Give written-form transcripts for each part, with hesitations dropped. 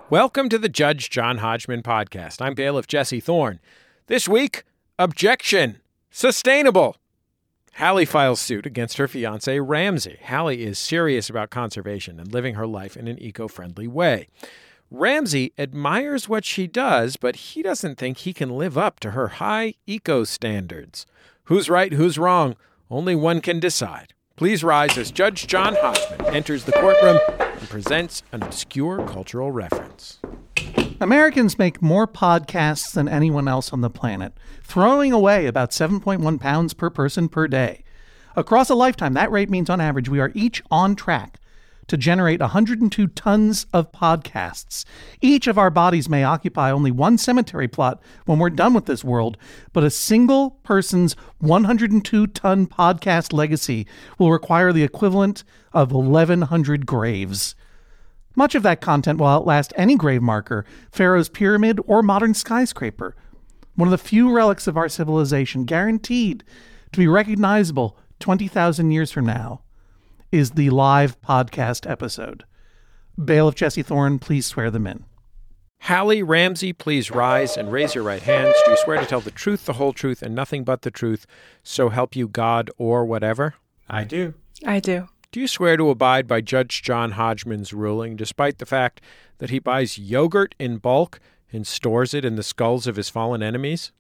Welcome to the Judge John Hodgman podcast. I'm bailiff Jesse Thorne. This week, objection. Sustainable. Hallie files suit against her fiancé, Ramsey. Hallie is serious about conservation and living her life in an eco-friendly way. Ramsey admires what she does, but he doesn't think he can live up to her high eco standards. Who's right, who's wrong? Only one can decide. Please rise as Judge John Hodgman enters the courtroom and presents an obscure cultural reference. Americans make more podcasts than anyone else on the planet, throwing away about 7.1 pounds per person per day. Across a lifetime, that rate means on average we are each on track to generate 102 tons of podcasts. Each of our bodies may occupy only one cemetery plot when we're done with this world, but a single person's 102-ton podcast legacy will require the equivalent of 1,100 graves. Much of that content will outlast any grave marker, Pharaoh's pyramid, or modern skyscraper. One of the few relics of our civilization guaranteed to be recognizable 20,000 years from now is the live podcast episode. Bailiff Jesse Thorne, please swear them in. Hallie, Ramsey, please rise and raise your right hands. Do you swear to tell the truth, the whole truth, and nothing but the truth, so help you God or whatever? I do. I do. Do you swear to abide by Judge John Hodgman's ruling, despite the fact that he buys yogurt in bulk and stores it in the skulls of his fallen enemies?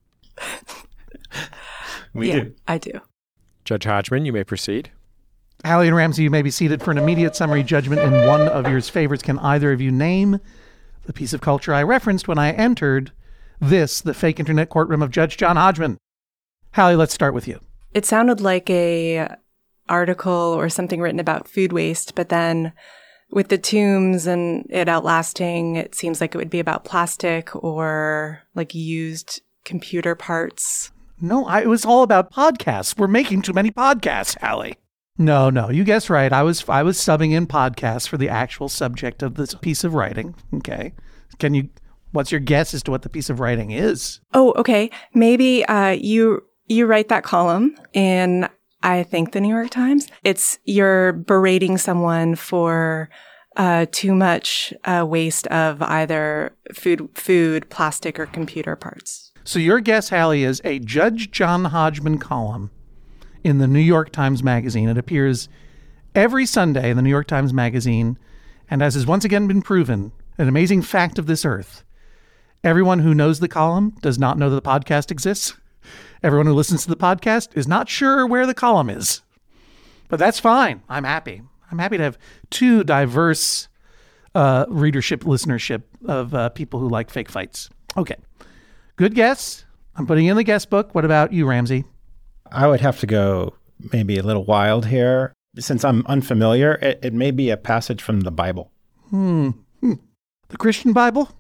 We do. I do. Judge Hodgman, you may proceed. Hallie and Ramsey, you may be seated for an immediate summary judgment in one of your favorites. Can either of you name the piece of culture I referenced when I entered this, the fake internet courtroom of Judge John Hodgman? Hallie, let's start with you. It sounded like a article or something written about food waste, but then with the tombs and it outlasting, it seems like it would be about plastic or like used computer parts. No, it was all about podcasts. We're making too many podcasts, Hallie. No, you guessed right. I was subbing in podcasts for the actual subject of this piece of writing. Okay. What's your guess as to what the piece of writing is? Oh, okay. Maybe you write that column in, I think, the New York Times. You're berating someone for too much waste of either food, plastic, or computer parts. So your guess, Hallie, is a Judge John Hodgman column in the New York Times Magazine. It appears every Sunday in the New York Times Magazine, and as has once again been proven, an amazing fact of this earth, everyone who knows the column does not know that the podcast exists. Everyone who listens to the podcast is not sure where the column is. But that's fine. I'm happy. I'm happy to have two diverse listenership of people who like fake fights. Okay. Good guess. I'm putting in the guest book. What about you, Ramsey? I would have to go maybe a little wild here. Since I'm unfamiliar, it may be a passage from the Bible. The Christian Bible?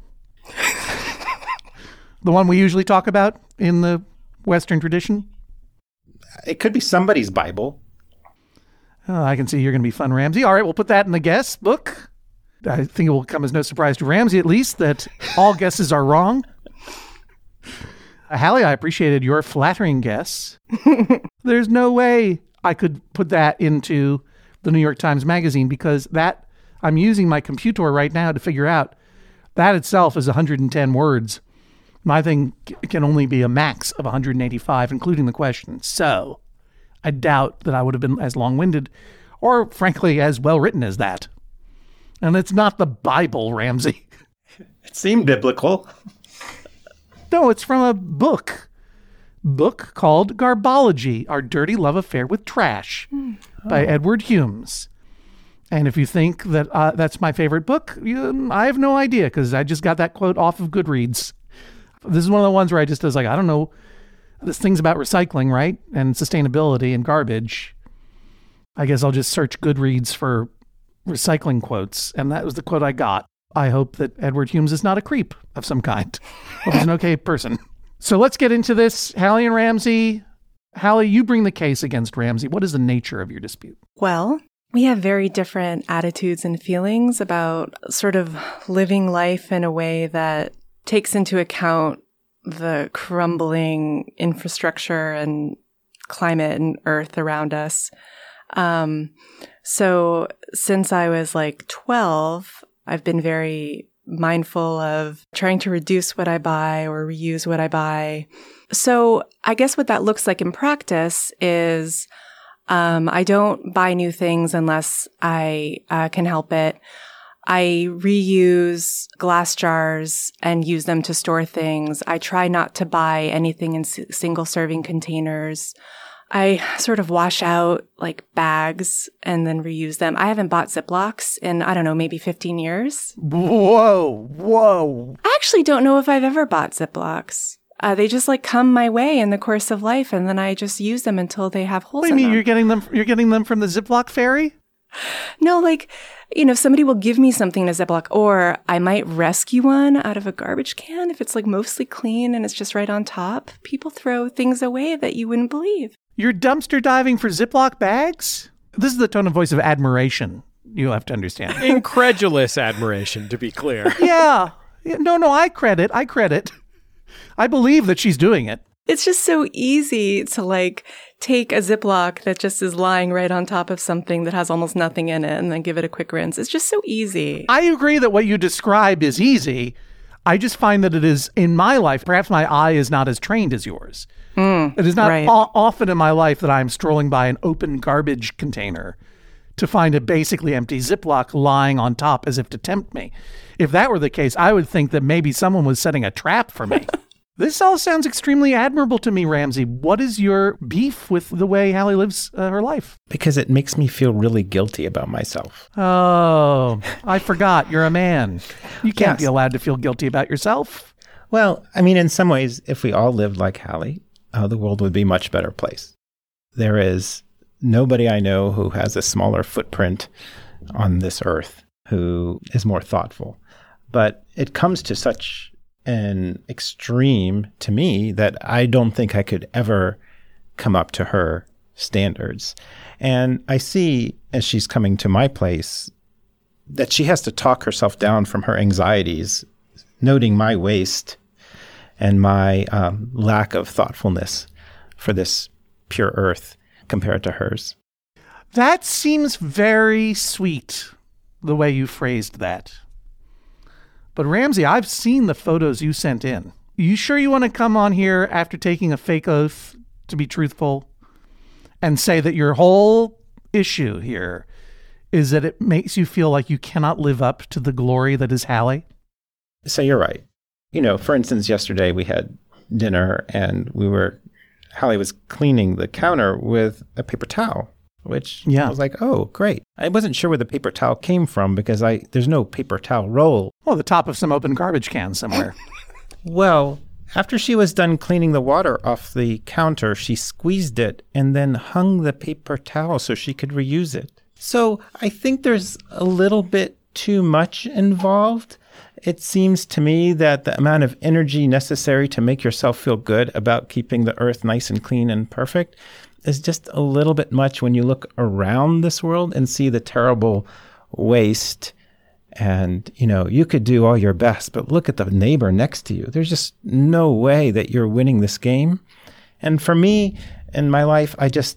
The one we usually talk about in the Western tradition? It could be somebody's Bible. Oh, I can see you're going to be fun, Ramsey. All right, we'll put that in the guest book. I think it will come as no surprise to Ramsey, at least, that all guesses are wrong. Hallie, I appreciated your flattering guess. There's no way I could put that into the New York Times Magazine because I'm using my computer right now to figure out that itself is 110 words. My thing can only be a max of 185, including the questions. So I doubt that I would have been as long-winded or, frankly, as well-written as that. And it's not the Bible, Ramsey. It seemed biblical. No, it's from a book called Garbology, Our Dirty Love Affair with Trash by Edward Humes. And if you think that that's my favorite book, I have no idea because I just got that quote off of Goodreads. This is one of the ones where I just was like, I don't know, this thing's about recycling, right? And sustainability and garbage. I guess I'll just search Goodreads for recycling quotes. And that was the quote I got. I hope that Edward Humes is not a creep of some kind. Hope he's an okay person. So let's get into this. Hallie and Ramsey. Hallie, you bring the case against Ramsey. What is the nature of your dispute? Well, we have very different attitudes and feelings about sort of living life in a way that takes into account the crumbling infrastructure and climate and earth around us. So since I was like 12, I've been very mindful of trying to reduce what I buy or reuse what I buy. So I guess what that looks like in practice is I don't buy new things unless I can help it. I reuse glass jars and use them to store things. I try not to buy anything in single serving containers. I sort of wash out like bags and then reuse them. I haven't bought Ziplocs in, I don't know, maybe 15 years. Whoa. I actually don't know if I've ever bought Ziplocs. They just like come my way in the course of life, and then I just use them until they have holes in them. What do you mean you're getting them from the Ziploc ferry? No, like, somebody will give me something in a Ziploc, or I might rescue one out of a garbage can if it's like mostly clean and it's just right on top. People throw things away that you wouldn't believe. You're dumpster diving for Ziploc bags? This is the tone of voice of admiration, you have to understand. Incredulous admiration, to be clear. Yeah. No, I credit. I believe that she's doing it. It's just so easy to like take a Ziploc that just is lying right on top of something that has almost nothing in it and then give it a quick rinse. It's just so easy. I agree that what you described is easy. I just find that it is, in my life, perhaps my eye is not as trained as yours. It is not often in my life that I'm strolling by an open garbage container to find a basically empty Ziploc lying on top as if to tempt me. If that were the case, I would think that maybe someone was setting a trap for me. This all sounds extremely admirable to me, Ramsey. What is your beef with the way Hallie lives her life? Because it makes me feel really guilty about myself. Oh, I forgot. You're a man. You can't be allowed to feel guilty about yourself. Well, I mean, in some ways, if we all lived like Hallie, the world would be a much better place. There is nobody I know who has a smaller footprint on this earth who is more thoughtful. But it comes to such an extreme to me that I don't think I could ever come up to her standards. And I see, as she's coming to my place, that she has to talk herself down from her anxieties, noting my waste and my lack of thoughtfulness for this pure earth compared to hers. That seems very sweet, the way you phrased that. But Ramsey, I've seen the photos you sent in. You sure you want to come on here after taking a fake oath to be truthful and say that your whole issue here is that it makes you feel like you cannot live up to the glory that is Hallie? So you're right. For instance, yesterday we had dinner and Hallie was cleaning the counter with a paper towel, which I was like, oh, great. I wasn't sure where the paper towel came from because there's no paper towel roll. Well, the top of some open garbage can somewhere. Well, after she was done cleaning the water off the counter, she squeezed it and then hung the paper towel so she could reuse it. So I think there's a little bit too much involved. It seems to me that the amount of energy necessary to make yourself feel good about keeping the earth nice and clean and perfect is just a little bit much when you look around this world and see the terrible waste. And, you could do all your best, but look at the neighbor next to you. There's just no way that you're winning this game. And for me, in my life,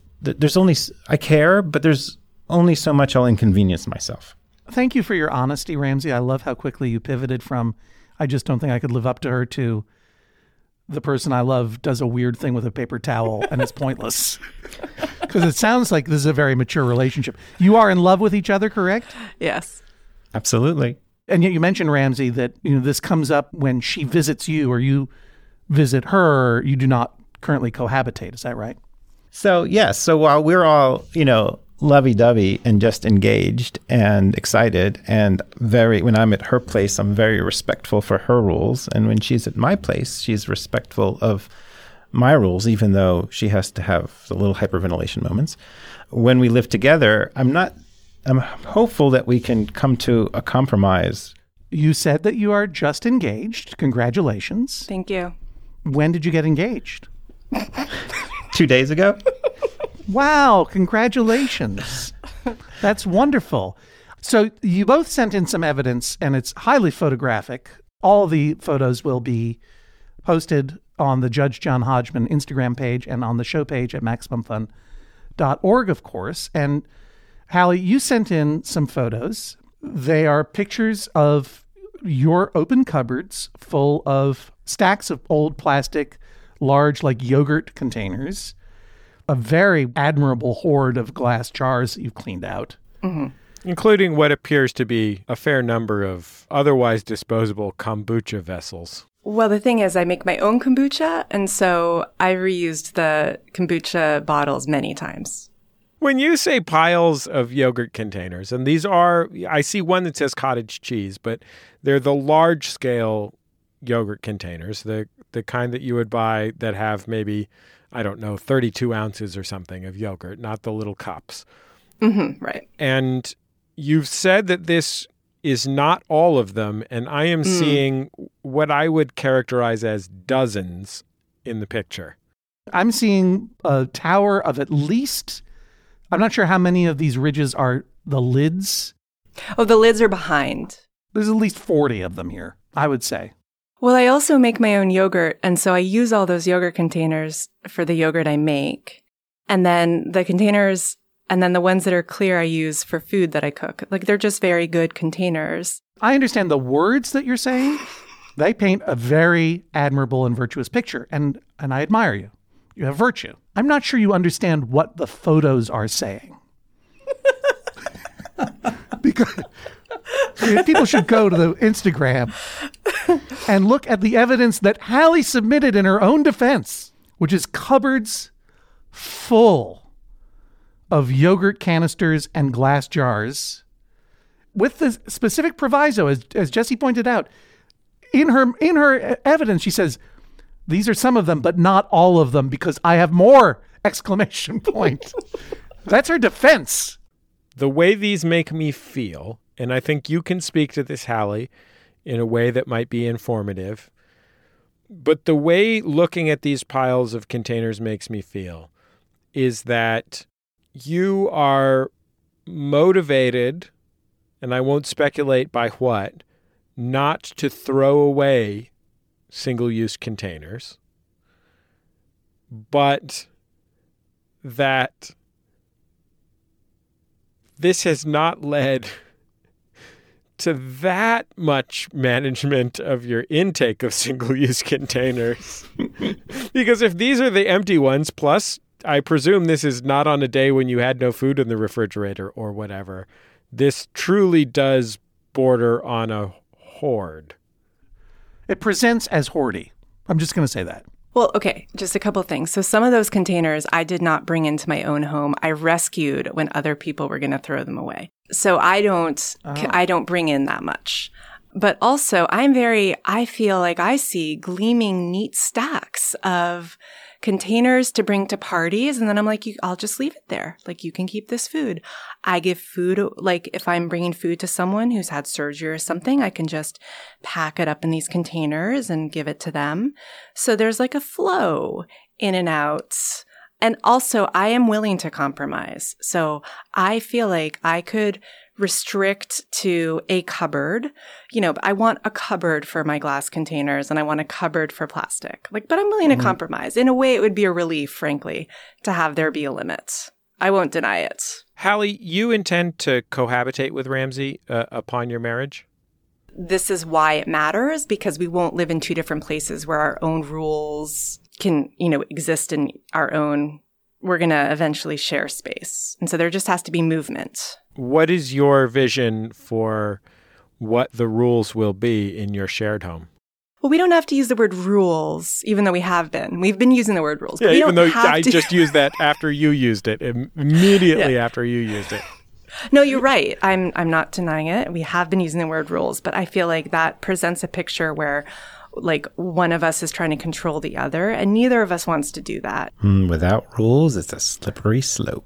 I care, but there's only so much I'll inconvenience myself. Thank you for your honesty, Ramsey. I love how quickly you pivoted from, I just don't think I could live up to her, to the person I love does a weird thing with a paper towel and it's pointless. Because it sounds like this is a very mature relationship. You are in love with each other, correct? Yes. Absolutely. And yet you mentioned, Ramsey, that this comes up when she visits you or you visit her. You do not currently cohabitate. Is that right? So, yes. So while we're all, lovey-dovey and just engaged and excited, and when I'm at her place, I'm very respectful for her rules. And when she's at my place, she's respectful of my rules, even though she has to have the little hyperventilation moments. When we live together, I'm hopeful that we can come to a compromise. You said that you are just engaged. Congratulations. Thank you. When did you get engaged? 2 days ago. Wow, congratulations. That's wonderful. So you both sent in some evidence, and it's highly photographic. All the photos will be posted on the Judge John Hodgman Instagram page and on the show page at MaximumFun.org, of course. And Hallie, you sent in some photos. They are pictures of your open cupboards full of stacks of old plastic, large like yogurt containers, a very admirable hoard of glass jars that you've cleaned out. Mm-hmm. Including what appears to be a fair number of otherwise disposable kombucha vessels. Well, the thing is, I make my own kombucha, and so I reused the kombucha bottles many times. When you say piles of yogurt containers, and these are, I see one that says cottage cheese, but they're the large-scale yogurt containers, the kind that you would buy that have maybe, I don't know, 32 ounces or something of yogurt, not the little cups. Mm-hmm, right. And you've said that this is not all of them, and I am seeing what I would characterize as dozens in the picture. I'm seeing a tower of at least, I'm not sure how many of these ridges are the lids. Oh, the lids are behind. There's at least 40 of them here, I would say. Well, I also make my own yogurt, and so I use all those yogurt containers for the yogurt I make. And then the containers, and then the ones that are clear I use for food that I cook. Like, they're just very good containers. I understand the words that you're saying. They paint a very admirable and virtuous picture, and I admire you. You have virtue. I'm not sure you understand what the photos are saying. Because people should go to the Instagram and look at the evidence that Hallie submitted in her own defense, which is cupboards full of yogurt canisters and glass jars, with the specific proviso, as Jesse pointed out, in her evidence, she says, these are some of them, but not all of them, because I have more! Exclamation point. That's her defense. The way these make me feel, and I think you can speak to this, Hallie, in a way that might be informative, but the way looking at these piles of containers makes me feel is that you are motivated, and I won't speculate by what, not to throw away single-use containers, but that this has not led to that much management of your intake of single-use containers. Because if these are the empty ones, plus I presume this is not on a day when you had no food in the refrigerator or whatever, this truly does border on a hoard. It presents as hoardy. I'm just going to say that. Well, okay, just a couple of things. So some of those containers I did not bring into my own home. I rescued when other people were going to throw them away. So I don't bring in that much. But also I feel like I see gleaming neat stacks of containers to bring to parties. And then I'm like, I'll just leave it there. Like, you can keep this food. I give food, like if I'm bringing food to someone who's had surgery or something, I can just pack it up in these containers and give it to them. So there's like a flow in and out. And also I am willing to compromise. So I feel like I could restrict to a cupboard, I want a cupboard for my glass containers and I want a cupboard for plastic. But I'm willing to compromise. In a way, it would be a relief, frankly, to have there be a limit. I won't deny it. Hallie, you intend to cohabitate with Ramsey upon your marriage? This is why it matters, because we won't live in two different places where our own rules can, exist in our own. We're going to eventually share space. And so there just has to be movement. What is your vision for what the rules will be in your shared home? Well, we don't have to use the word rules, even though we have been. We've been using the word rules. Yeah, even though I just used that after you used it, immediately after you used it. No, you're right. I'm not denying it. We have been using the word rules, but I feel like that presents a picture where one of us is trying to control the other, and neither of us wants to do that. Without rules, it's a slippery slope.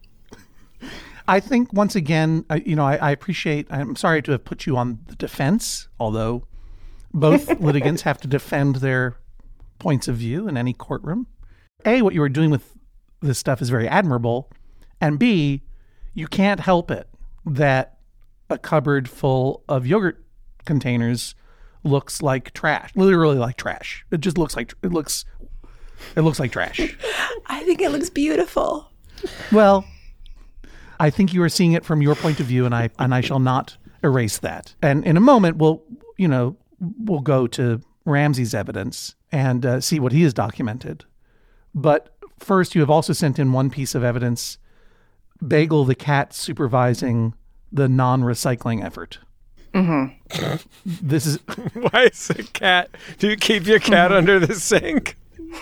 I think, once again, I appreciate, I'm sorry to have put you on the defense, although both litigants have to defend their points of view in any courtroom. A, what you are doing with this stuff is very admirable. And B, you can't help it that a cupboard full of yogurt containers looks like trash, literally like trash. It just looks like, it looks like trash. I think it looks beautiful. Well, I think you are seeing it from your point of view, and I shall not erase that. And in a moment, we'll go to Ramsey's evidence and see what he has documented. But first, you have also sent in one piece of evidence, Bagel the cat supervising the non-recycling effort. Mm-hmm. This is... Why is a cat? Do you keep your cat under the sink?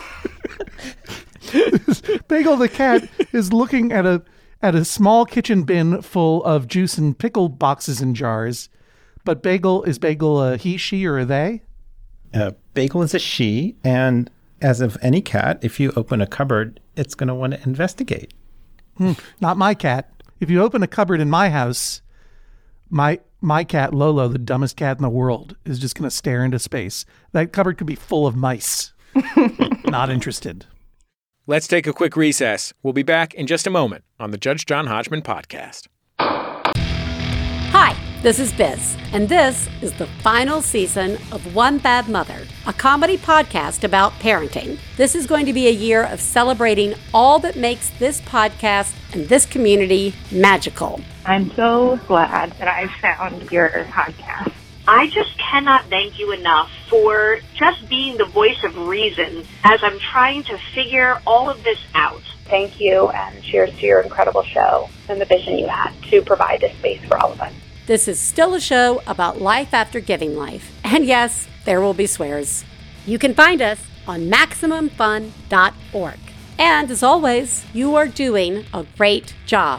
Bagel the cat is looking at a small kitchen bin full of juice and pickle boxes and jars. But is Bagel a he, she, or a they? Bagel is a she, and as of any cat, if you open a cupboard, it's going to want to investigate. Not my cat. If you open a cupboard in my house, my cat, Lolo, the dumbest cat in the world, is just going to stare into space. That cupboard could be full of mice. Not interested. Let's take a quick recess. We'll be back in just a moment on the Judge John Hodgman podcast. Hi, this is Biz, and this is the final season of One Bad Mother, a comedy podcast about parenting. This is going to be a year of celebrating all that makes this podcast and this community magical. I'm so glad that I found your podcast. I just cannot thank you enough for just being the voice of reason as I'm trying to figure all of this out. Thank you, and cheers to your incredible show and the vision you had to provide this space for all of us. This is still a show about life after giving life. And yes, there will be swears. You can find us on MaximumFun.org. And as always, you are doing a great job.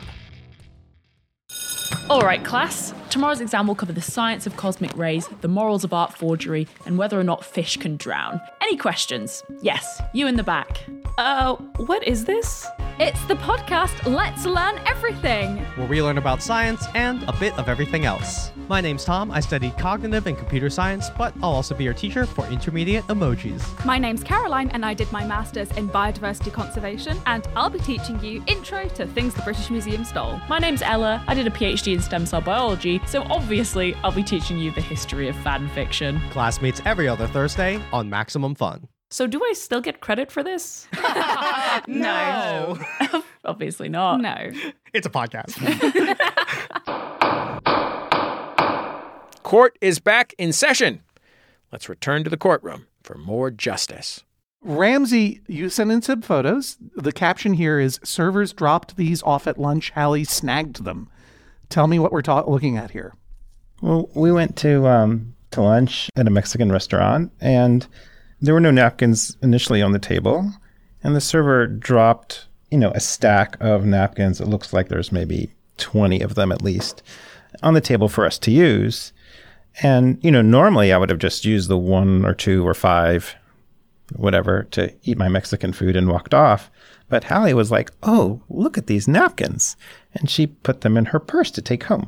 All right, class. Tomorrow's exam will cover the science of cosmic rays, the morals of art forgery, and whether or not fish can drown. Any questions? Yes, you in the back. What is this? It's the podcast Let's Learn Everything, where we learn about science and a bit of everything else. My name's Tom. I studied cognitive and computer science, but I'll also be your teacher for intermediate emojis. My name's Caroline, and I did my master's in biodiversity conservation, and I'll be teaching you intro to things the British Museum stole. My name's Ella. I did a PhD in stem cell biology, so obviously I'll be teaching you the history of fan fiction. Class meets every other Thursday on Maximum Fun. So do I still get credit for this? No. Obviously not. No. It's a podcast. Court is back in session. Let's return to the courtroom for more justice. Ramsey, you sent in some photos. The caption here is, servers dropped these off at lunch. Hallie snagged them. Tell me what we're looking at here. Well, we went to lunch at a Mexican restaurant, and there were no napkins initially on the table. And the server dropped, a stack of napkins. It looks like there's maybe 20 of them at least on the table for us to use. And, normally I would have just used the 1 or 2 or 5, whatever, to eat my Mexican food and walked off. But Hallie was like, oh, look at these napkins. And she put them in her purse to take home.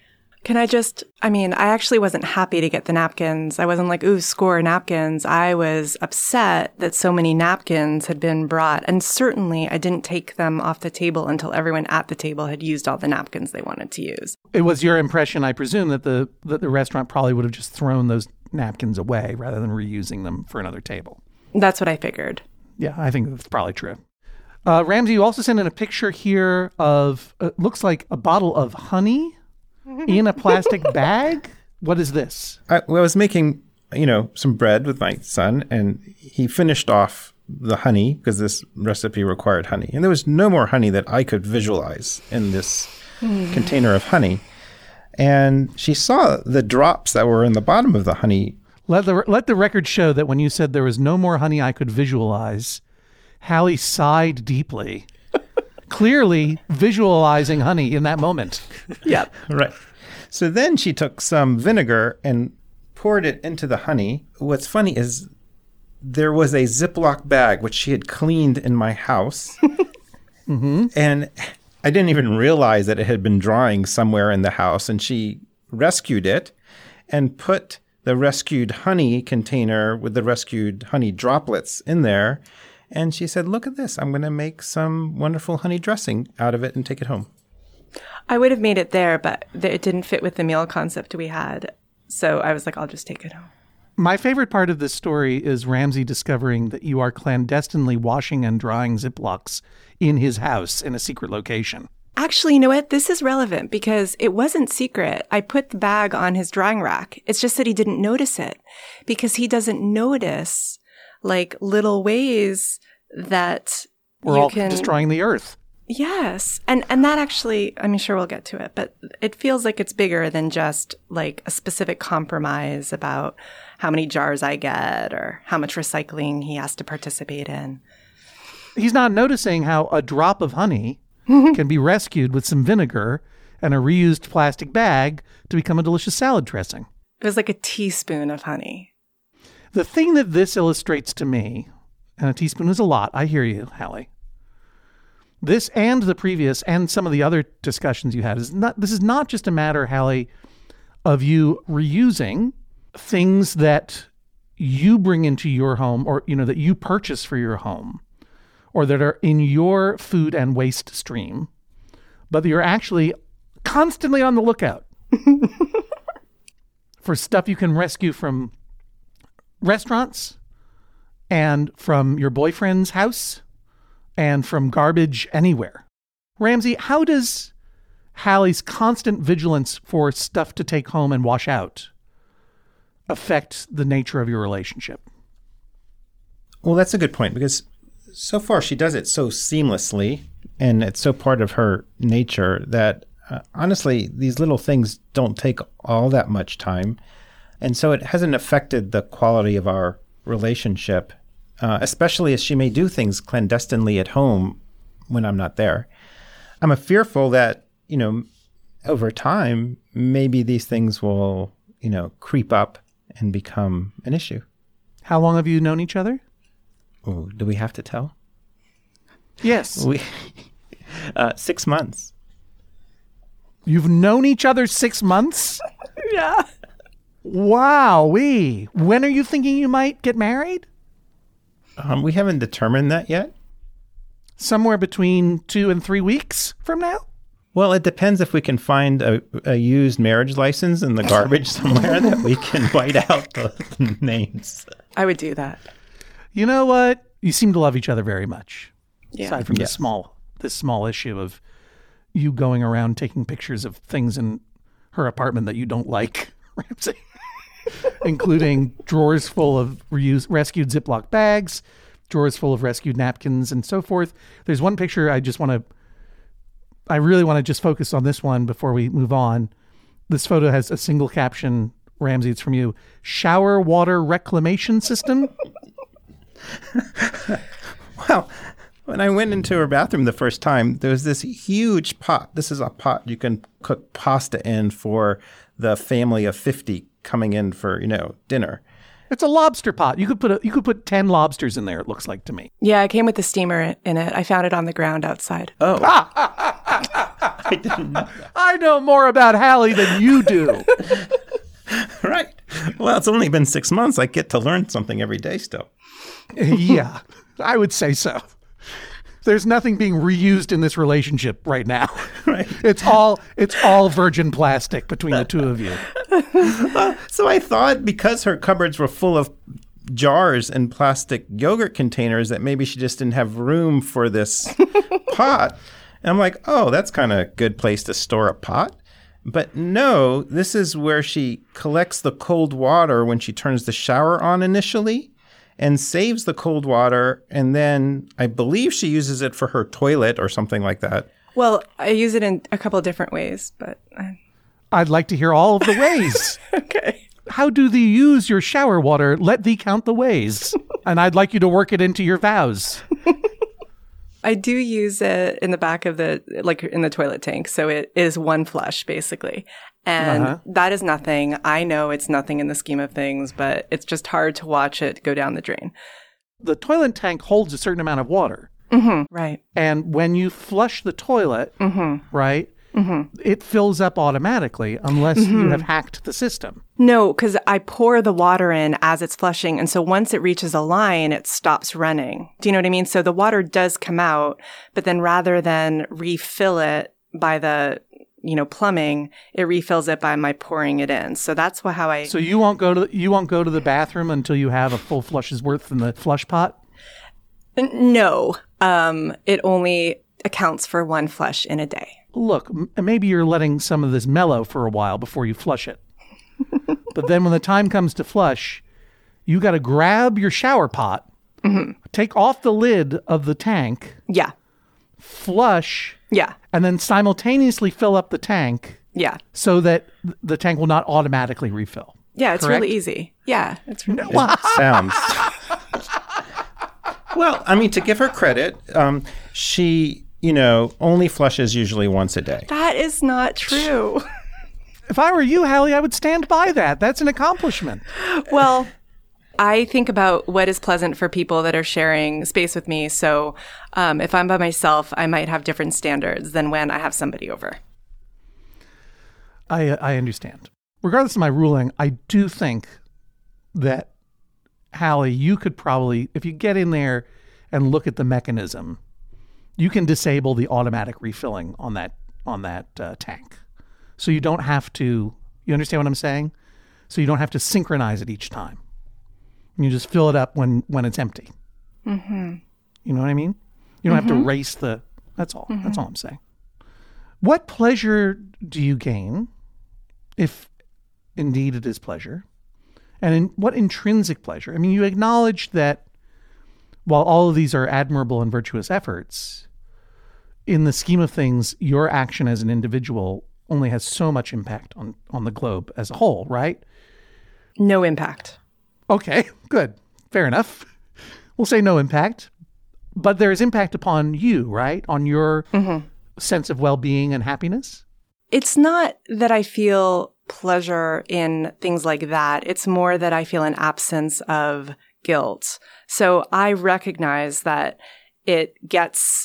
I actually wasn't happy to get the napkins. I wasn't like, ooh, score napkins. I was upset that so many napkins had been brought. And certainly I didn't take them off the table until everyone at the table had used all the napkins they wanted to use. It was your impression, I presume, that the restaurant probably would have just thrown those napkins away rather than reusing them for another table. That's what I figured. Yeah, I think that's probably true. Ramsey, you also sent in a picture here of, looks like a bottle of honey in a plastic bag. What is this? I was making, some bread with my son, and he finished off the honey because this recipe required honey. And there was no more honey that I could visualize in this container of honey. And she saw the drops that were in the bottom of the honey. Let the record show that when you said there was no more honey I could visualize, Hallie sighed deeply. Clearly visualizing honey in that moment. Yeah, right. So then she took some vinegar and poured it into the honey. What's funny is there was a Ziploc bag, which she had cleaned in my house. Mm-hmm. And I didn't even realize that it had been drying somewhere in the house. And she rescued it and put the rescued honey container with the rescued honey droplets in there. And she said, look at this. I'm going to make some wonderful honey dressing out of it and take it home. I would have made it there, but it didn't fit with the meal concept we had. So I was like, I'll just take it home. My favorite part of this story is Ramsey discovering that you are clandestinely washing and drying Ziplocs in his house in a secret location. Actually, you know what? This is relevant because it wasn't secret. I put the bag on his drying rack. It's just that he didn't notice it because he doesn't notice like little ways that we're all destroying the earth. Yes. And that actually, I'm sure we'll get to it, but it feels like it's bigger than just like a specific compromise about how many jars I get or how much recycling he has to participate in. He's not noticing how a drop of honey can be rescued with some vinegar and a reused plastic bag to become a delicious salad dressing. It was like a teaspoon of honey. The thing that this illustrates to me, and a teaspoon is a lot, I hear you, Hallie. This and the previous and some of the other discussions you had this is not just a matter, Hallie, of you reusing things that you bring into your home or, that you purchase for your home or that are in your food and waste stream, but you're actually constantly on the lookout for stuff you can rescue from restaurants and from your boyfriend's house and from garbage anywhere. Ramsey, how does Hallie's constant vigilance for stuff to take home and wash out affect the nature of your relationship? Well, that's a good point because so far she does it so seamlessly and it's so part of her nature that honestly, these little things don't take all that much time. And so it hasn't affected the quality of our relationship. Especially as she may do things clandestinely at home when I'm not there. I'm fearful that, over time, maybe these things will, creep up and become an issue. How long have you known each other? Oh, do we have to tell? Yes. 6 months. You've known each other 6 months? Yeah. Wow-wee. When are you thinking you might get married? We haven't determined that yet. Somewhere between 2 and 3 weeks from now? Well, it depends if we can find a used marriage license in the garbage somewhere that we can white out the names. I would do that. You know what? You seem to love each other very much. Yeah. Aside from this small issue of you going around taking pictures of things in her apartment that you don't like, Ramsey. Including drawers full of rescued Ziploc bags, drawers full of rescued napkins, and so forth. There's one picture I really want to just focus on this one before we move on. This photo has a single caption, Ramsey, it's from you. Shower water reclamation system? Well, when I went into her bathroom the first time, there was this huge pot. This is a pot you can cook pasta in for the family of 50 coming in for, dinner. It's a lobster pot. You could put 10 lobsters in there, it looks like to me. Yeah, it came with the steamer in it. I found it on the ground outside. Oh. I didn't know that. I know more about Hallie than you do. Right. Well, it's only been 6 months. I get to learn something every day still. Yeah, I would say so. There's nothing being reused in this relationship right now. Right. It's all virgin plastic between the two of you. So I thought because her cupboards were full of jars and plastic yogurt containers that maybe she just didn't have room for this pot. And I'm like, oh, that's kind of a good place to store a pot. But no, this is where she collects the cold water when she turns the shower on initially and saves the cold water. And then I believe she uses it for her toilet or something like that. Well, I use it in a couple of different ways, but... I'd like to hear all of the ways. Okay. How do thee use your shower water? Let thee count the ways. And I'd like you to work it into your vows. I do use it in the back of in the toilet tank. So it is one flush, basically. And that is nothing. I know it's nothing in the scheme of things, but it's just hard to watch it go down the drain. The toilet tank holds a certain amount of water. Mm-hmm. Right. And when you flush the toilet, right, it fills up automatically unless you have hacked the system. No, because I pour the water in as it's flushing. And so once it reaches a line, it stops running. Do you know what I mean? So the water does come out, but then rather than refill it by the plumbing, it refills it by my pouring it in. So that's how I... So you won't go to the bathroom until you have a full flush's worth in the flush pot? No. It only accounts for one flush in a day. Look, maybe you're letting some of this mellow for a while before you flush it. But then when the time comes to flush, you got to grab your shower pot, take off the lid of the tank. Yeah. Flush. Yeah. And then simultaneously fill up the tank. Yeah. So that the tank will not automatically refill. Yeah, it's Correct? really easy. Yeah. It's really easy. It sounds. Well, I mean, to give her credit, she, only flushes usually once a day. That is not true. If I were you, Hallie, I would stand by that. That's an accomplishment. Well, I think about what is pleasant for people that are sharing space with me. So if I'm by myself, I might have different standards than when I have somebody over. I understand. Regardless of my ruling, I do think that, Hallie, you could probably, if you get in there and look at the mechanism, you can disable the automatic refilling on that tank. So you don't have to, you understand what I'm saying? So you don't have to synchronize it each time. You just fill it up when it's empty. Mm-hmm. You know what I mean? You don't have to race that's all. That's all I'm saying. What pleasure do you gain, if indeed it is pleasure? And what intrinsic pleasure? I mean, you acknowledge that while all of these are admirable and virtuous efforts, in the scheme of things, your action as an individual only has so much impact on the globe as a whole, right? No impact. Okay, good. Fair enough. We'll say no impact. But there is impact upon you, right? On your sense of well-being and happiness? It's not that I feel pleasure in things like that. It's more that I feel an absence of guilt. So I recognize that it gets...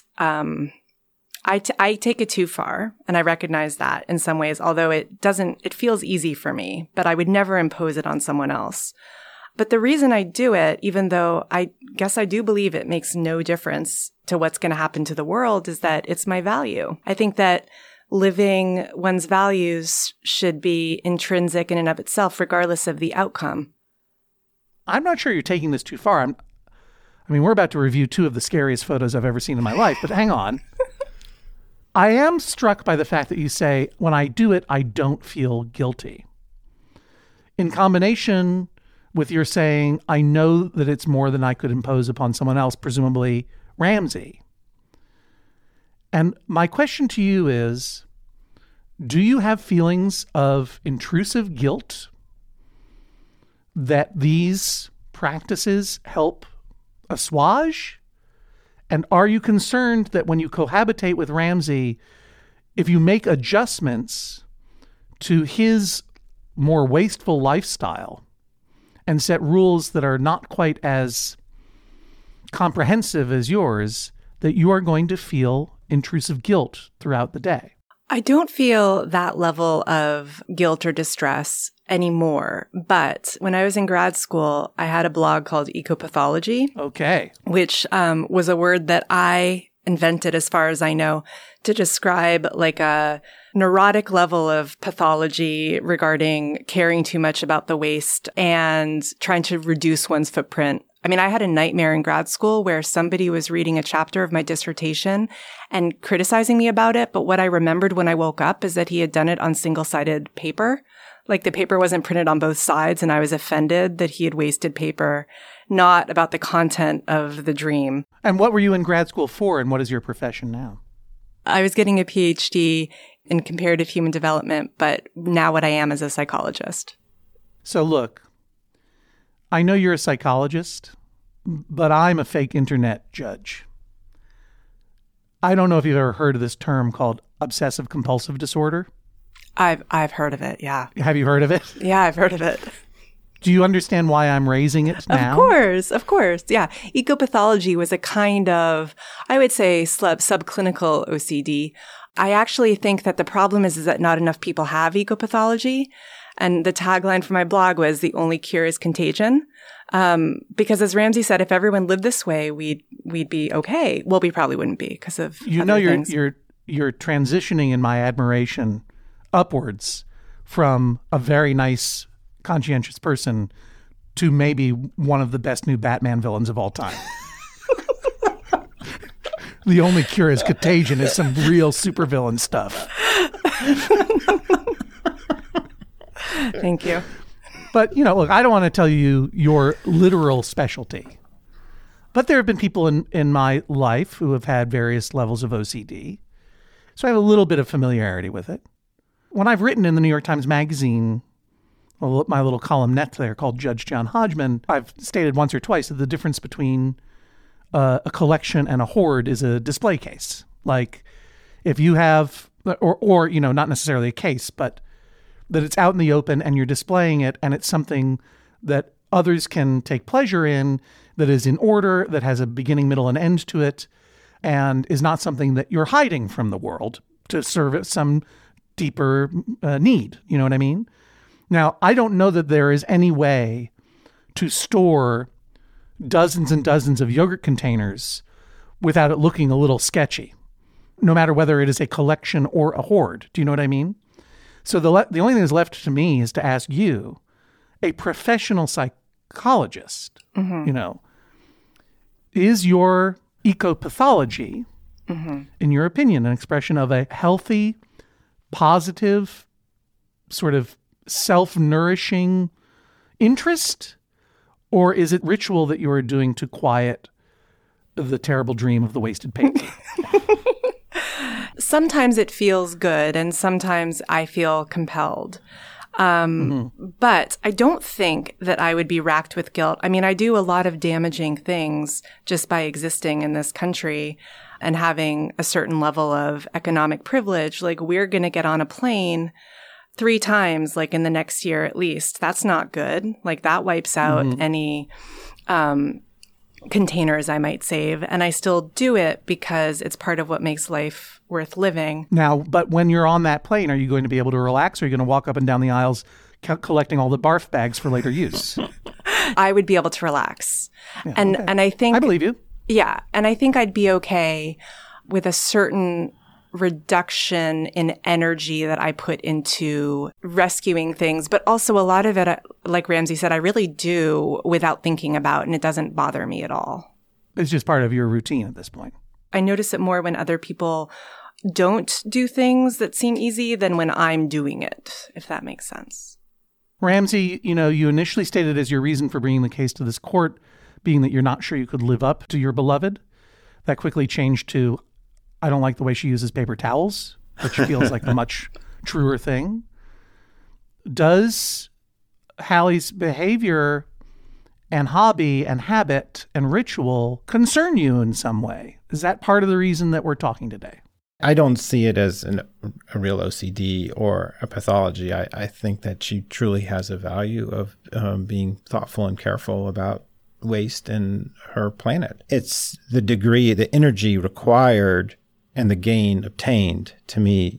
I take it too far, and I recognize that in some ways, although it feels easy for me, but I would never impose it on someone else. But the reason I do it, even though I guess I do believe it makes no difference to what's going to happen to the world, is that it's my value. I think that living one's values should be intrinsic in and of itself, regardless of the outcome. I'm not sure you're taking this too far. We're about to review 2 of the scariest photos I've ever seen in my life, but hang on. I am struck by the fact that you say, when I do it, I don't feel guilty. In combination with your saying, I know that it's more than I could impose upon someone else, presumably Ramsey. And my question to you is, do you have feelings of intrusive guilt that these practices help assuage? And are you concerned that when you cohabitate with Ramsey, if you make adjustments to his more wasteful lifestyle and set rules that are not quite as comprehensive as yours, that you are going to feel intrusive guilt throughout the day? I don't feel that level of guilt or distress anymore. But when I was in grad school, I had a blog called Ecopathology. Okay. Which was a word that I invented, as far as I know, to describe like a neurotic level of pathology regarding caring too much about the waste and trying to reduce one's footprint. I mean, I had a nightmare in grad school where somebody was reading a chapter of my dissertation and criticizing me about it. But what I remembered when I woke up is that he had done it on single-sided paper. Like the paper wasn't printed on both sides, and I was offended that he had wasted paper, not about the content of the dream. And what were you in grad school for, and what is your profession now? I was getting a PhD in comparative human development, but now what I am is a psychologist. So look, I know you're a psychologist, but I'm a fake internet judge. I don't know if you've ever heard of this term called obsessive compulsive disorder. I've heard of it, yeah. Have you heard of it? Yeah, I've heard of it. Do you understand why I'm raising it now? Of course. Yeah. Ecopathology was a kind of, I would say, subclinical OCD. I actually think that the problem is that not enough people have ecopathology. And the tagline for my blog was, the only cure is contagion. Because as Ramsey said, if everyone lived this way, we'd be okay. Well, we probably wouldn't be because of you're transitioning in my admiration upwards from a very nice, conscientious person to maybe one of the best new Batman villains of all time. The only cure is contagion is some real supervillain stuff. Thank you. But, look, I don't want to tell you your literal specialty. But there have been people in my life who have had various levels of OCD. So I have a little bit of familiarity with it. When I've written in the New York Times Magazine, my little columnette there called Judge John Hodgman, I've stated once or twice that the difference between a collection and a hoard is a display case. Like if you have, or not necessarily a case, but that it's out in the open and you're displaying it and it's something that others can take pleasure in, that is in order, that has a beginning, middle, and end to it, and is not something that you're hiding from the world to serve some deeper need. You know what I mean? Now, I don't know that there is any way to store dozens and dozens of yogurt containers without it looking a little sketchy, no matter whether it is a collection or a hoard. Do you know what I mean? So the only thing that's left to me is to ask you, a professional psychologist, is your ecopathology, in your opinion, an expression of a healthy, positive, sort of self-nourishing interest? Or is it ritual that you are doing to quiet the terrible dream of the wasted paper? Sometimes it feels good and sometimes I feel compelled. But I don't think that I would be racked with guilt. I mean, I do a lot of damaging things just by existing in this country and having a certain level of economic privilege. Like, we're going to get on a plane 3 times, like in the next year at least. That's not good. Like, that wipes out any containers I might save. And I still do it because it's part of what makes life worth living. Now, but when you're on that plane, are you going to be able to relax, or are you going to walk up and down the aisles collecting all the barf bags for later use? I would be able to relax. Yeah, and I think... I believe you. Yeah. And I think I'd be okay with a certain reduction in energy that I put into rescuing things. But also a lot of it, like Ramsey said, I really do without thinking about, and it doesn't bother me at all. It's just part of your routine at this point. I notice it more when other people don't do things that seem easy than when I'm doing it, if that makes sense. Ramsey, you initially stated as your reason for bringing the case to this court being that you're not sure you could live up to your beloved. That quickly changed to, I don't like the way she uses paper towels, which feels like a much truer thing. Does Hallie's behavior and hobby and habit and ritual concern you in some way? Is that part of the reason that we're talking today? I don't see it as a real OCD or a pathology. I think that she truly has a value of being thoughtful and careful about waste in her planet. It's the degree, the energy required and the gain obtained, to me,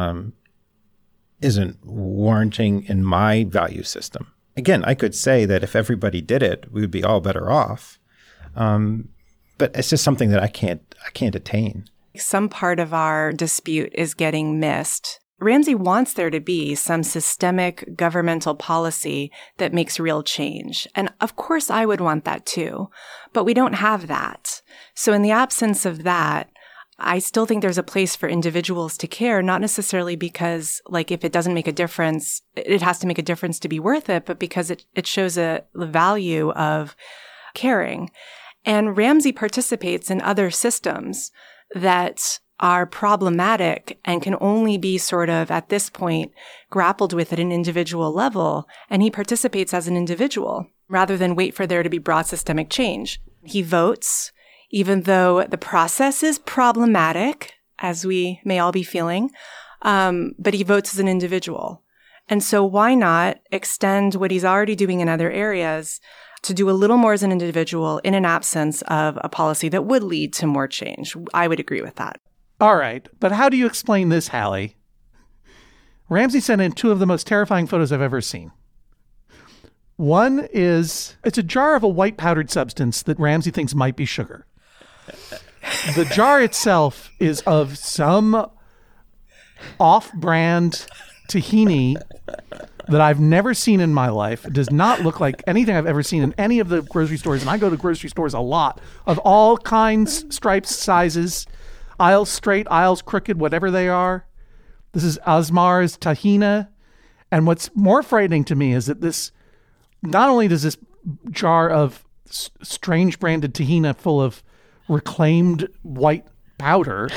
isn't warranting in my value system. Again, I could say that if everybody did it, we would be all better off. But it's just something that I can't attain. Some part of our dispute is getting missed. Ramsey wants there to be some systemic governmental policy that makes real change. And of course, I would want that too. But we don't have that. So in the absence of that, I still think there's a place for individuals to care, not necessarily because, like, if it doesn't make a difference, it has to make a difference to be worth it, but because it shows the value of caring. And Ramsey participates in other systems that are problematic and can only be sort of, at this point, grappled with at an individual level. And he participates as an individual rather than wait for there to be broad systemic change. He votes, even though the process is problematic, as we may all be feeling, but he votes as an individual. And so why not extend what he's already doing in other areas to do a little more as an individual in an absence of a policy that would lead to more change? I would agree with that. All right, but how do you explain this, Hallie? Ramsey sent in 2 of the most terrifying photos I've ever seen. One is, it's a jar of a white powdered substance that Ramsey thinks might be sugar. The jar itself is of some off-brand tahini that I've never seen in my life. It does not look like anything I've ever seen in any of the grocery stores. And I go to grocery stores a lot, of all kinds, stripes, sizes, aisles straight, aisles crooked, whatever they are. This is Asmar's Tahina. And what's more frightening to me is that this, not only does this jar of strange branded Tahina full of reclaimed white powder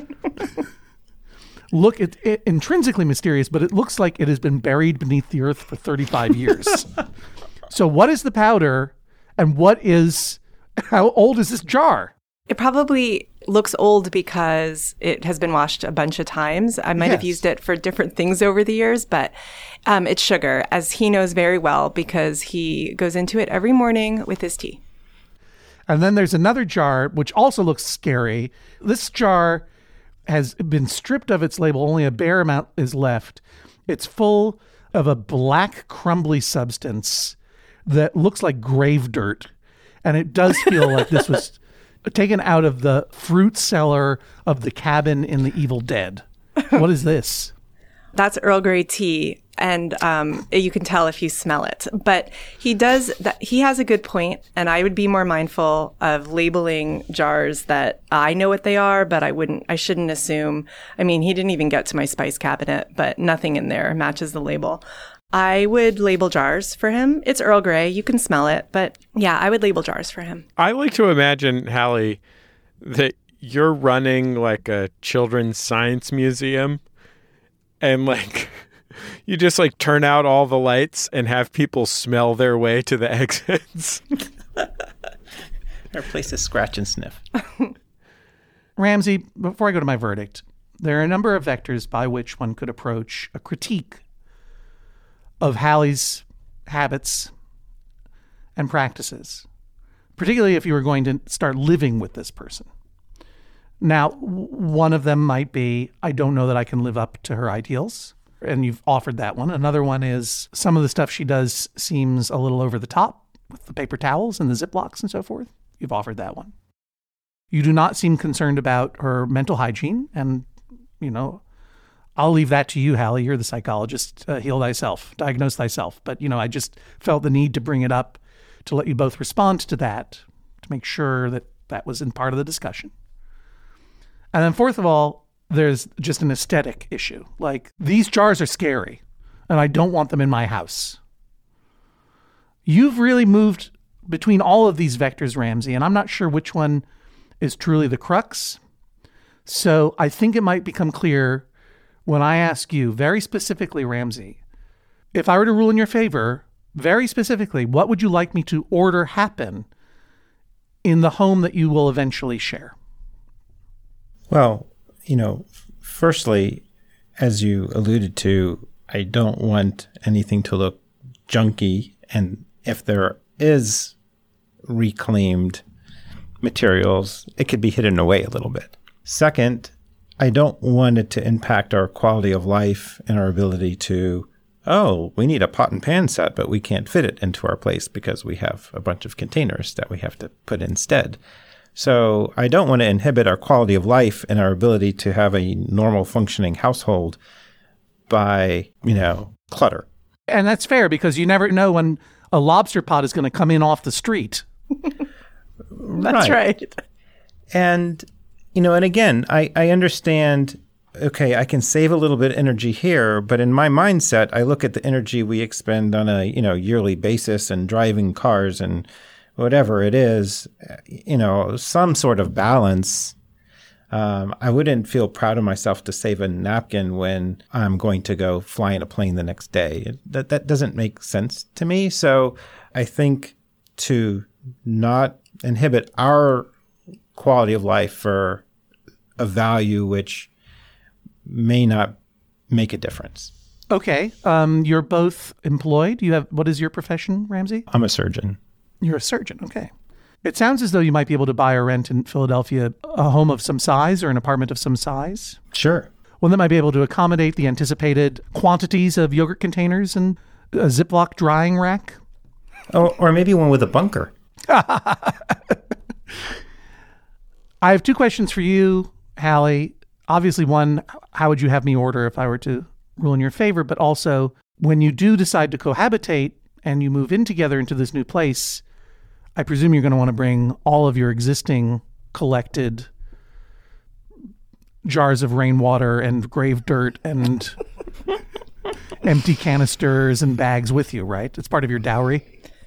look it intrinsically mysterious, but it looks like it has been buried beneath the earth for 35 years. So what is the powder, and how old is this jar? It probably looks old because it has been washed a bunch of times. I might have used it for different things over the years, but it's sugar, as he knows very well because he goes into it every morning with his tea. And then there's another jar, which also looks scary. This jar has been stripped of its label. Only a bare amount is left. It's full of a black, crumbly substance that looks like grave dirt. And it does feel like this was taken out of the fruit cellar of the cabin in The Evil Dead. What is this? That's Earl Grey tea. And you can tell if you smell it. But he has a good point, and I would be more mindful of labeling jars that I know what they are, but I shouldn't assume. I mean, he didn't even get to my spice cabinet, but nothing in there matches the label. I would label jars for him. It's Earl Grey. You can smell it. But yeah, I would label jars for him. I like to imagine, Hallie, that you're running like a children's science museum and like you just like turn out all the lights and have people smell their way to the exits. Our place is scratch and sniff. Ramsey, before I go to my verdict, there are a number of vectors by which one could approach a critique of Hallie's habits and practices, particularly if you were going to start living with this person. Now, one of them might be, I don't know that I can live up to her ideals. And you've offered that one. Another one is some of the stuff she does seems a little over the top with the paper towels and the Ziplocs and so forth. You've offered that one. You do not seem concerned about her mental hygiene. And, I'll leave that to you, Hallie. You're the psychologist. Heal thyself, diagnose thyself. But, I just felt the need to bring it up to let you both respond to that, to make sure that that was in part of the discussion. And then fourth of all, there's just an aesthetic issue. Like, these jars are scary, and I don't want them in my house. You've really moved between all of these vectors, Ramsey, and I'm not sure which one is truly the crux. So I think it might become clear when I ask you very specifically, Ramsey, if I were to rule in your favor, very specifically, what would you like me to order happen in the home that you will eventually share? Well, firstly, as you alluded to, I don't want anything to look junky. And if there is reclaimed materials, it could be hidden away a little bit. Second, I don't want it to impact our quality of life and our ability to, we need a pot and pan set, but we can't fit it into our place because we have a bunch of containers that we have to put instead. So I don't want to inhibit our quality of life and our ability to have a normal functioning household by, clutter. And that's fair because you never know when a lobster pot is going to come in off the street. That's right. And, and again, I understand, okay, I can save a little bit of energy here, but in my mindset, I look at the energy we expend on a, yearly basis and driving cars and whatever it is, some sort of balance. I wouldn't feel proud of myself to save a napkin when I'm going to go fly in a plane the next day. That doesn't make sense to me. So I think to not inhibit our quality of life for a value which may not make a difference. Okay. You're both employed. What is your profession, Ramsey? I'm a surgeon. You're a surgeon. Okay. It sounds as though you might be able to buy or rent in Philadelphia a home of some size or an apartment of some size. Sure. One that might be able to accommodate the anticipated quantities of yogurt containers and a Ziploc drying rack. Or maybe one with a bunker. I have two questions for you, Hallie. Obviously, one, how would you have me order if I were to rule in your favor? But also, when you do decide to cohabitate and you move in together into this new place, I presume you're going to want to bring all of your existing collected jars of rainwater and grave dirt and empty canisters and bags with you, right? It's part of your dowry.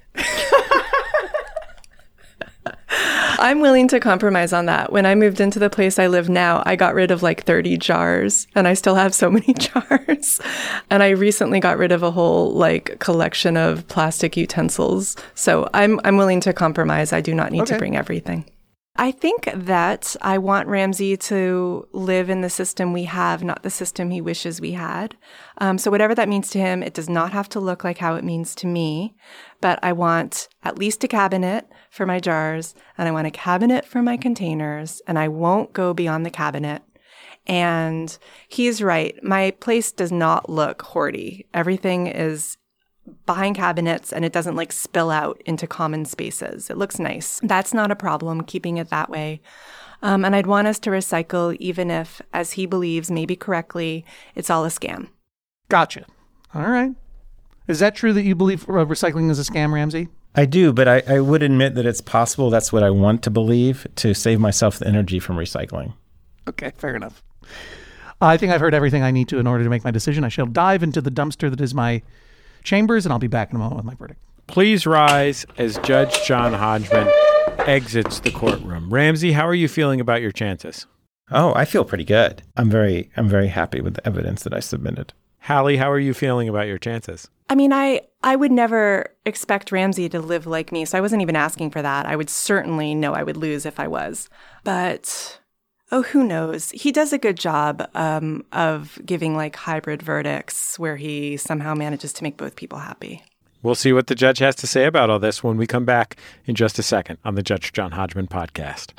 I'm willing to compromise on that. When I moved into the place I live now, I got rid of like 30 jars and I still have so many jars. And I recently got rid of a whole like collection of plastic utensils. So I'm willing to compromise. I do not need to bring everything. I think that I want Ramsey to live in the system we have, not the system he wishes we had. So whatever that means to him, it does not have to look like how it means to me. But I want at least a cabinet for my jars, and I want a cabinet for my containers, and I won't go beyond the cabinet. And he's right. My place does not look hoardy. Everything is behind cabinets and it doesn't like spill out into common spaces. It looks nice. That's not a problem, keeping it that way. And I'd want us to recycle even if, as he believes, maybe correctly, it's all a scam. Gotcha. All right. Is that true that you believe recycling is a scam, Ramsey? I do, but I would admit that it's possible that's what I want to believe to save myself the energy from recycling. Okay, fair enough. I think I've heard everything I need to in order to make my decision. I shall dive into the dumpster that is my chambers, and I'll be back in a moment with my verdict. Please rise as Judge John Hodgman exits the courtroom. Ramsey, how are you feeling about your chances? Oh, I feel pretty good. I'm very happy with the evidence that I submitted. Hallie, how are you feeling about your chances? I mean, I would never expect Ramsey to live like me, so I wasn't even asking for that. I would certainly know I would lose if I was. But, who knows? He does a good job of giving like hybrid verdicts where he somehow manages to make both people happy. We'll see what the judge has to say about all this when we come back in just a second on the Judge John Hodgman podcast.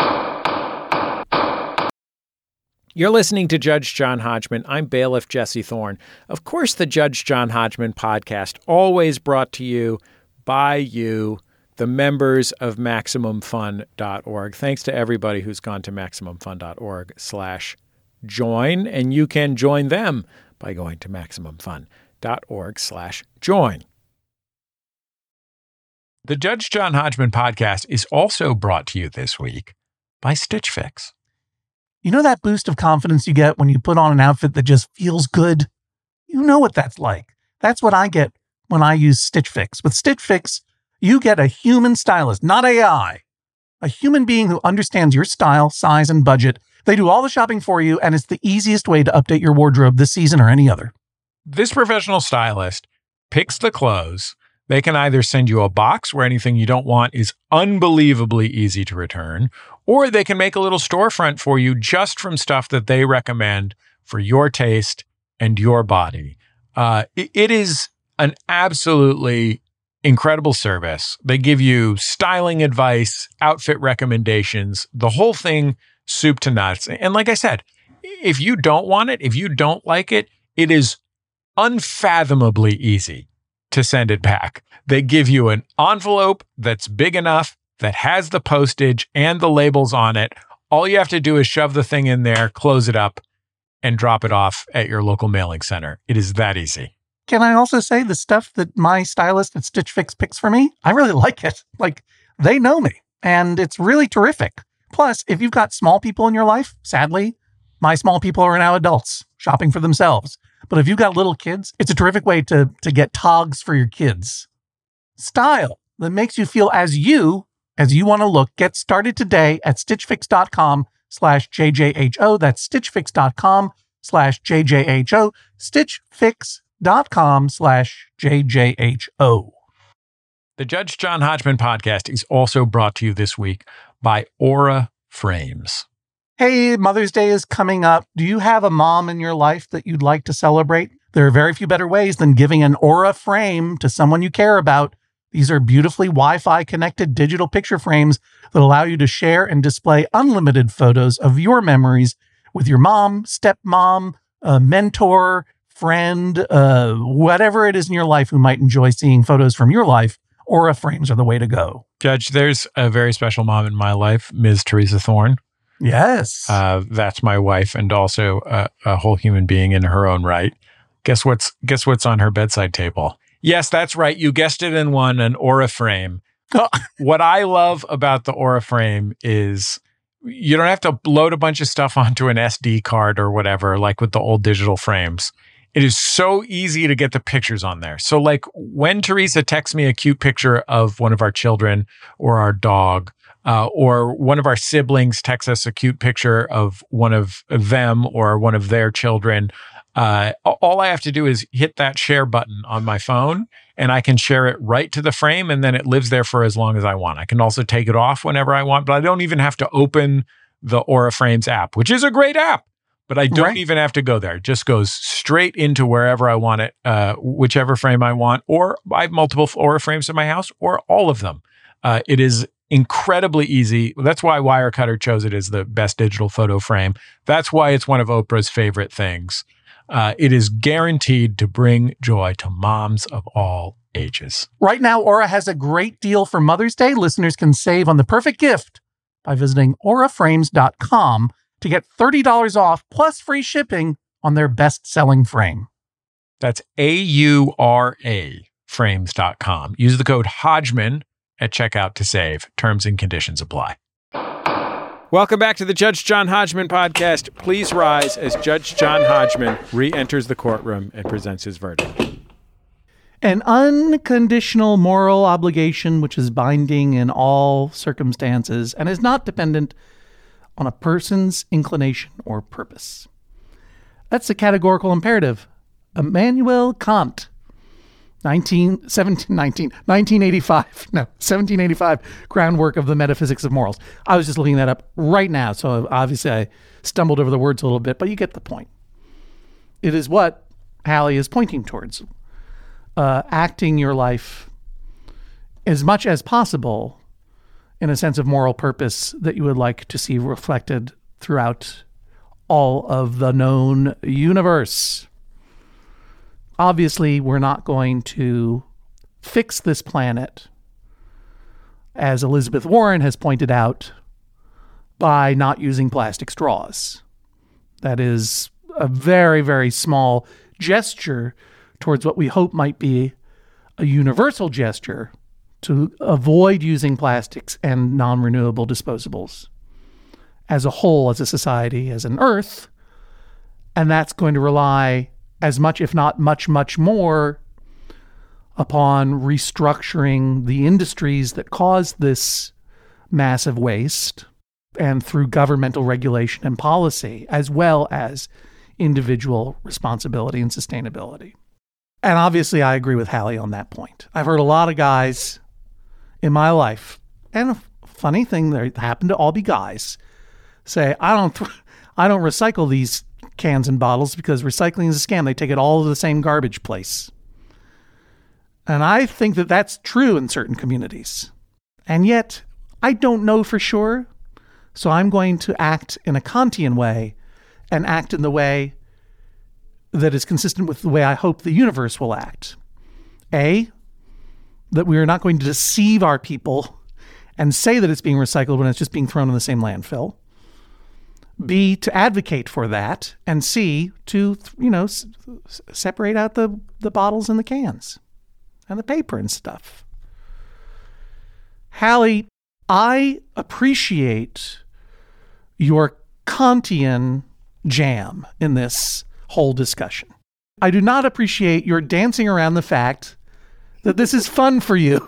You're listening to Judge John Hodgman. I'm bailiff Jesse Thorne. Of course, the Judge John Hodgman podcast, always brought to you by you, the members of MaximumFun.org. Thanks to everybody who's gone to MaximumFun.org/join, and you can join them by going to MaximumFun.org/join. The Judge John Hodgman podcast is also brought to you this week by Stitch Fix. You know that boost of confidence you get when you put on an outfit that just feels good? You know what that's like. That's what I get when I use Stitch Fix. With Stitch Fix, you get a human stylist, not AI. A human being who understands your style, size, and budget. They do all the shopping for you, and it's the easiest way to update your wardrobe this season or any other. This professional stylist picks the clothes. They can either send you a box where anything you don't want is unbelievably easy to return, or they can make a little storefront for you just from stuff that they recommend for your taste and your body. It is an absolutely incredible service. They give you styling advice, outfit recommendations, the whole thing soup to nuts. And like I said, if you don't want it, if you don't like it, it is unfathomably easy to send it back. They give you an envelope that's big enough, that has the postage and the labels on it. All you have to do is shove the thing in there, close it up, and drop it off at your local mailing center. It is that easy. Can I also say the stuff that my stylist at Stitch Fix picks for me? I really like it. Like, they know me, and it's really terrific. Plus, if you've got small people in your life, sadly, my small people are now adults shopping for themselves. But if you've got little kids, it's a terrific way to get togs for your kids. Style that makes you feel as you want to look. Get started today at stitchfix.com/JJHO. That's stitchfix.com/JJHO. stitchfix.com/JJHO. The Judge John Hodgman podcast is also brought to you this week by Aura Frames. Hey, Mother's Day is coming up. Do you have a mom in your life that you'd like to celebrate? There are very few better ways than giving an Aura frame to someone you care about. These are beautifully Wi-Fi connected digital picture frames that allow you to share and display unlimited photos of your memories with your mom, stepmom, mentor, friend, whatever it is in your life who might enjoy seeing photos from your life. Aura frames are the way to go. Judge, there's a very special mom in my life, Ms. Teresa Thorne. Yes. That's my wife and also a whole human being in her own right. Guess what's on her bedside table? Yes, that's right. You guessed it in one, an Aura frame. What I love about the Aura frame is you don't have to load a bunch of stuff onto an SD card or whatever, like with the old digital frames. It is so easy to get the pictures on there. So like when Teresa texts me a cute picture of one of our children or our dog, or one of our siblings texts us a cute picture of one of them or one of their children, all I have to do is hit that share button on my phone and I can share it right to the frame, and then it lives there for as long as I want. I can also take it off whenever I want, but I don't even have to open the Aura Frames app, which is a great app, but I don't even have to go there. It just goes straight into wherever I want it, whichever frame I want, or I have multiple Aura Frames in my house, or all of them. It is incredibly easy. That's why Wirecutter chose it as the best digital photo frame. That's why it's one of Oprah's favorite things. It is guaranteed to bring joy to moms of all ages. Right now, Aura has a great deal for Mother's Day. Listeners can save on the perfect gift by visiting auraframes.com to get $30 off plus free shipping on their best-selling frame. That's AURA frames.com. Use the code Hodgman at checkout to save. Terms and conditions apply. Welcome back to the Judge John Hodgman podcast. Please rise as Judge John Hodgman re-enters the courtroom and presents his verdict. An unconditional moral obligation which is binding in all circumstances and is not dependent on a person's inclination or purpose. That's the categorical imperative. Immanuel Kant, 1785, groundwork of the metaphysics of morals. I was just looking that up right now, so obviously I stumbled over the words a little bit, but you get the point. It is what Hallie is pointing towards. Acting your life as much as possible in a sense of moral purpose that you would like to see reflected throughout all of the known universe. Obviously, we're not going to fix this planet, as Elizabeth Warren has pointed out, by not using plastic straws. That is a very, very small gesture towards what we hope might be a universal gesture to avoid using plastics and non-renewable disposables as a whole, as a society, as an Earth. And that's going to rely as much, if not much, much more, upon restructuring the industries that cause this massive waste and through governmental regulation and policy, as well as individual responsibility and sustainability. And obviously, I agree with Hallie on that point. I've heard a lot of guys in my life, and a funny thing, they happen to all be guys, say, I don't recycle these cans and bottles because recycling is a scam. They take it all to the same garbage place. And I think that that's true in certain communities. And yet, I don't know for sure. So I'm going to act in a Kantian way and act in the way that is consistent with the way I hope the universe will act. A, that we are not going to deceive our people and say that it's being recycled when it's just being thrown in the same landfill. B, to advocate for that. And C, to, separate out the bottles and the cans and the paper and stuff. Hallie, I appreciate your Kantian jam in this whole discussion. I do not appreciate your dancing around the fact that this is fun for you.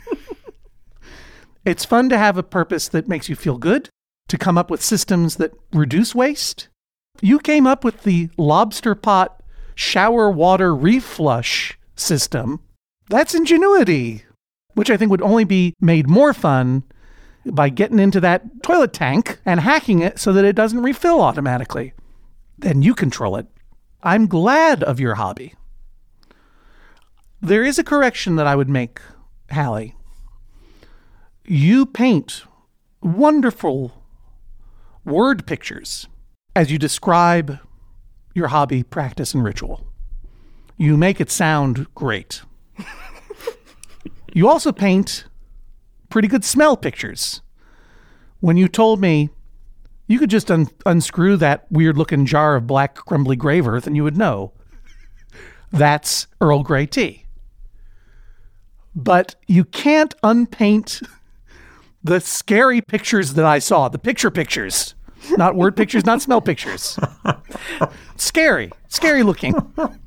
It's fun to have a purpose that makes you feel good, to come up with systems that reduce waste. You came up with the lobster pot shower water reflush system. That's ingenuity, which I think would only be made more fun by getting into that toilet tank and hacking it so that it doesn't refill automatically. Then you control it. I'm glad of your hobby. There is a correction that I would make, Hallie. You paint wonderful word pictures as you describe your hobby, practice, and ritual. You make it sound great. You also paint pretty good smell pictures. When you told me you could just unscrew that weird-looking jar of black crumbly grave earth and you would know. that's Earl Grey tea. But you can't unpaint the scary pictures that I saw, the pictures, not word pictures, not smell pictures. Scary looking.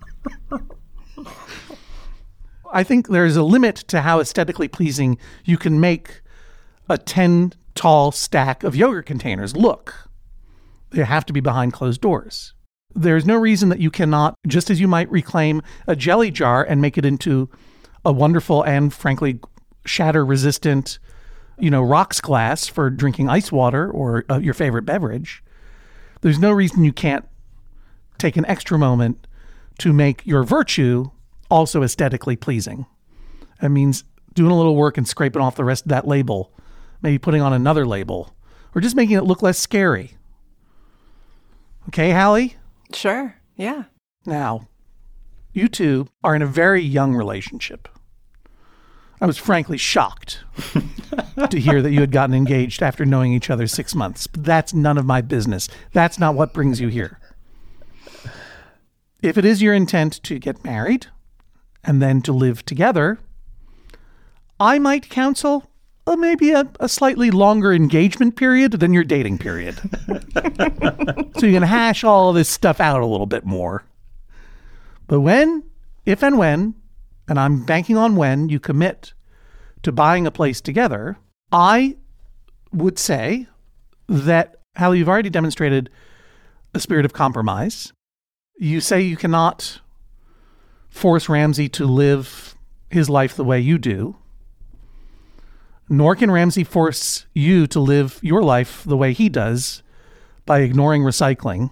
I think there's a limit to how aesthetically pleasing you can make a 10 tall stack of yogurt containers look. They have to be behind closed doors. There's no reason that you cannot, just as you might reclaim a jelly jar and make it into a wonderful and frankly shatter-resistant, rocks glass for drinking ice water or your favorite beverage. There's no reason you can't take an extra moment to make your virtue also aesthetically pleasing. That means doing a little work and scraping off the rest of that label, maybe putting on another label, or just making it look less scary. Okay, Hallie? Sure, yeah. Now, you two are in a very young relationship. I was frankly shocked to hear that you had gotten engaged after knowing each other 6 months. But that's none of my business. That's not what brings you here. If it is your intent to get married and then to live together, I might counsel maybe a slightly longer engagement period than your dating period. So you can hash all of this stuff out a little bit more. But if and when, and I'm banking on when, you commit to buying a place together, I would say that, Hallie, you've already demonstrated a spirit of compromise. You say you cannot force Ramsey to live his life the way you do, nor can Ramsey force you to live your life the way he does by ignoring recycling.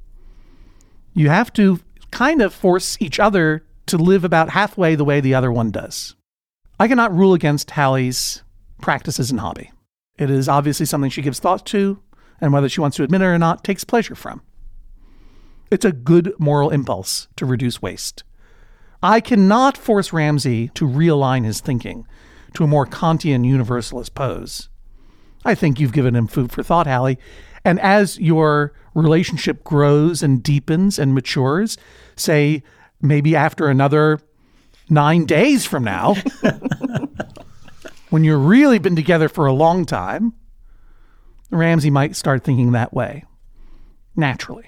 You have to kind of force each other to live about halfway the way the other one does. I cannot rule against Hallie's practices and hobby. It is obviously something she gives thought to, and whether she wants to admit it or not, takes pleasure from. It's a good moral impulse to reduce waste. I cannot force Ramsey to realign his thinking to a more Kantian universalist pose. I think you've given him food for thought, Hallie. And as your relationship grows and deepens and matures, say maybe after another 9 days from now, when you've really been together for a long time, Ramsey might start thinking that way, naturally.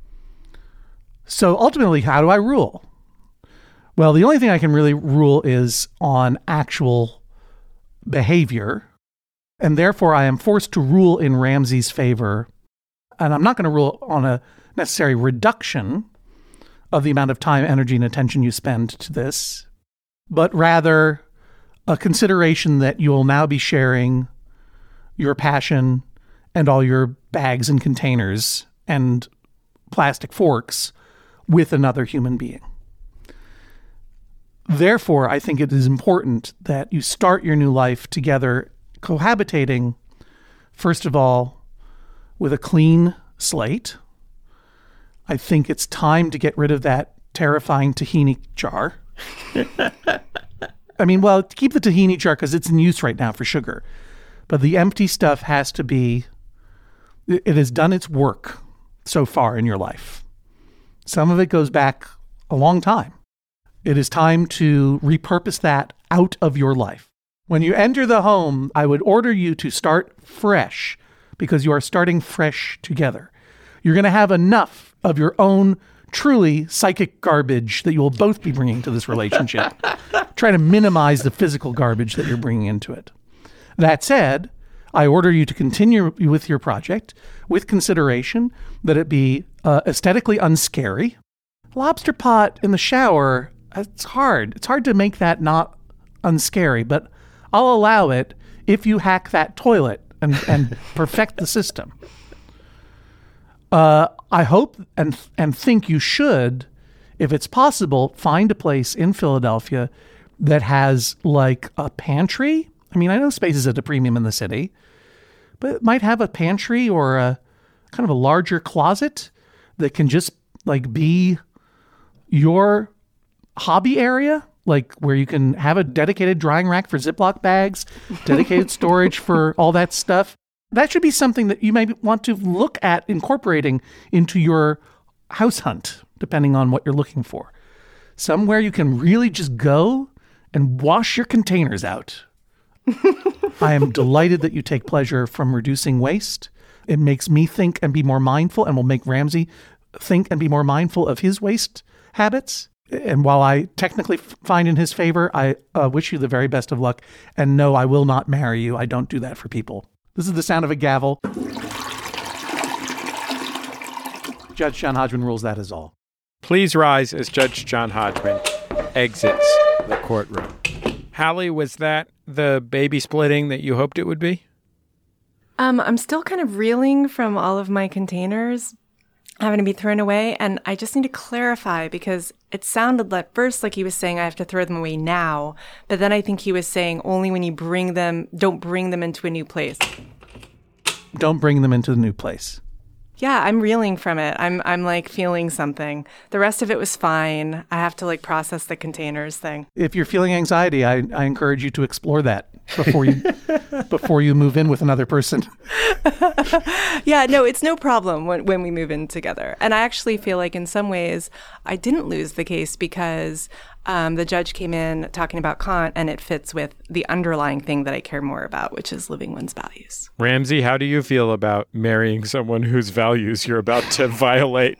So ultimately, how do I rule? Well, the only thing I can really rule is on actual behavior, and therefore I am forced to rule in Ramsey's favor, and I'm not going to rule on a necessary reduction of the amount of time, energy, and attention you spend to this, but rather a consideration that you will now be sharing your passion and all your bags and containers and plastic forks with another human being. Therefore, I think it is important that you start your new life together, cohabitating, first of all, with a clean slate. I think it's time to get rid of that terrifying tahini jar. I mean, well, keep the tahini jar because it's in use right now for sugar. But the empty stuff has to be, it has done its work so far in your life. Some of it goes back a long time. It is time to repurpose that out of your life. When you enter the home, I would order you to start fresh because you are starting fresh together. You're going to have enough of your own truly psychic garbage that you will both be bringing to this relationship. Try to minimize the physical garbage that you're bringing into it. That said, I order you to continue with your project with consideration that it be aesthetically unscary. Lobster pot in the shower, it's hard. It's hard to make that not unscary, but I'll allow it if you hack that toilet and perfect the system. I hope and think you should, if it's possible, find a place in Philadelphia that has like a pantry. I mean, I know space is at a premium in the city, but it might have a pantry or a kind of a larger closet that can just like be your hobby area, like where you can have a dedicated drying rack for Ziploc bags, dedicated storage for all that stuff. That should be something that you may want to look at incorporating into your house hunt, depending on what you're looking for. somewhere you can really just go and wash your containers out. I am delighted that you take pleasure from reducing waste. It makes me think and be more mindful, and will make Ramsey think and be more mindful of his waste habits. And while I technically find in his favor, I wish you the very best of luck. And no, I will not marry you. I don't do that for people. This is the sound of a gavel. Judge John Hodgman rules that is all. Please rise as Judge John Hodgman exits the courtroom. Hallie, was that the baby splitting that you hoped it would be? I'm still kind of reeling from all of my containers having to be thrown away. And I just need to clarify, because it sounded at first like he was saying I have to throw them away now. But then I think he was saying only when you don't bring them into a new place. Don't bring them into the new place. Yeah, I'm reeling from it. I'm like feeling something. The rest of it was fine. I have to like process the containers thing. If you're feeling anxiety, I encourage you to explore that before you move in with another person. Yeah, no, it's no problem when we move in together. And I actually feel like in some ways I didn't lose the case because the judge came in talking about Kant, and it fits with the underlying thing that I care more about, which is living one's values. Ramsey, how do you feel about marrying someone whose values you're about to violate?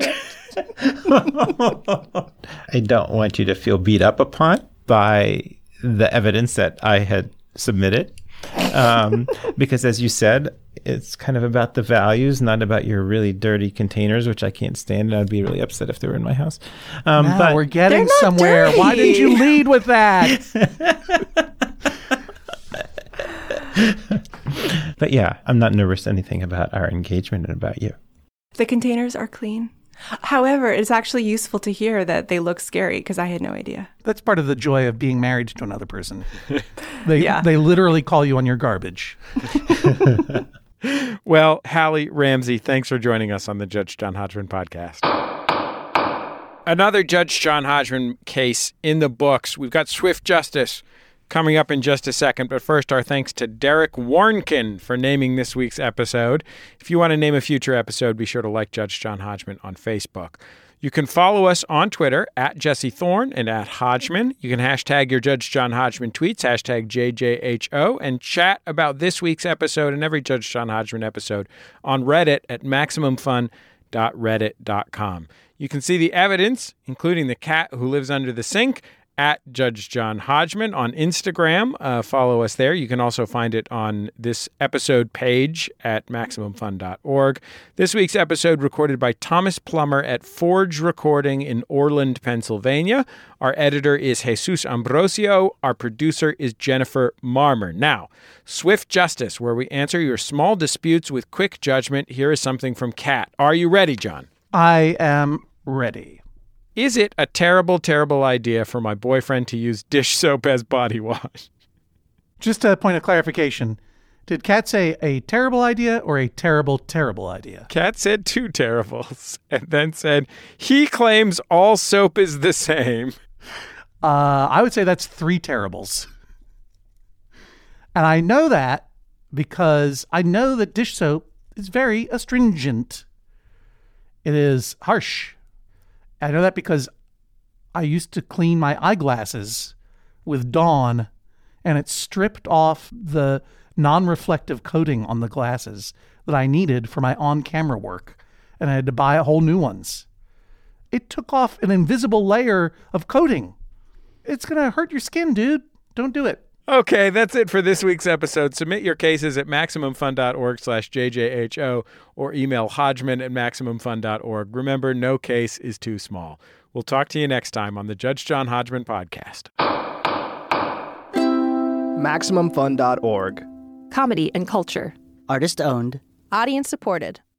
I don't want you to feel beat up upon by the evidence that I had submitted. Because as you said, it's kind of about the values, not about your really dirty containers, which I can't stand. And I'd be really upset if they were in my house. But we're getting somewhere. Dirty. Why didn't you lead with that? But yeah, I'm not nervous anything about our engagement and about you. The containers are clean. However, it's actually useful to hear that they look scary because I had no idea. That's part of the joy of being married to another person. They literally call you on your garbage. Well, Hallie, Ramsey, thanks for joining us on the Judge John Hodgman podcast. Another Judge John Hodgman case in the books. We've got Swift Justice coming up in just a second, but first our thanks to Derek Warnkin for naming this week's episode. If you want to name a future episode, be sure to like Judge John Hodgman on Facebook. You can follow us on Twitter at Jesse Thorne and at Hodgman. You can hashtag your Judge John Hodgman tweets, hashtag JJHO, and chat about this week's episode and every Judge John Hodgman episode on Reddit at maximumfun.reddit.com. You can see the evidence, including the cat who lives under the sink, at Judge John Hodgman on Instagram. Follow us there. You can also find it on this episode page at MaximumFun.org. This week's episode recorded by Thomas Plummer at Forge Recording in Orland, Pennsylvania. Our editor is Jesus Ambrosio. Our producer is Jennifer Marmer. Now, Swift Justice, where we answer your small disputes with quick judgment. Here is something from Kat. Are you ready, John? I am ready. Is it a terrible, terrible idea for my boyfriend to use dish soap as body wash? Just a point of clarification. Did Kat say a terrible idea or a terrible, terrible idea? Kat said two terribles and then said, he claims all soap is the same. I would say that's three terribles. And I know that because I know that dish soap is very astringent. It is harsh. I know that because I used to clean my eyeglasses with Dawn, and it stripped off the non-reflective coating on the glasses that I needed for my on-camera work, and I had to buy whole new ones. It took off an invisible layer of coating. It's going to hurt your skin, dude. Don't do it. Okay, that's it for this week's episode. Submit your cases at MaximumFun.org/JJHO or email Hodgman@MaximumFun.org. Remember, no case is too small. We'll talk to you next time on the Judge John Hodgman podcast. MaximumFun.org. Comedy and culture. Artist owned. Audience supported.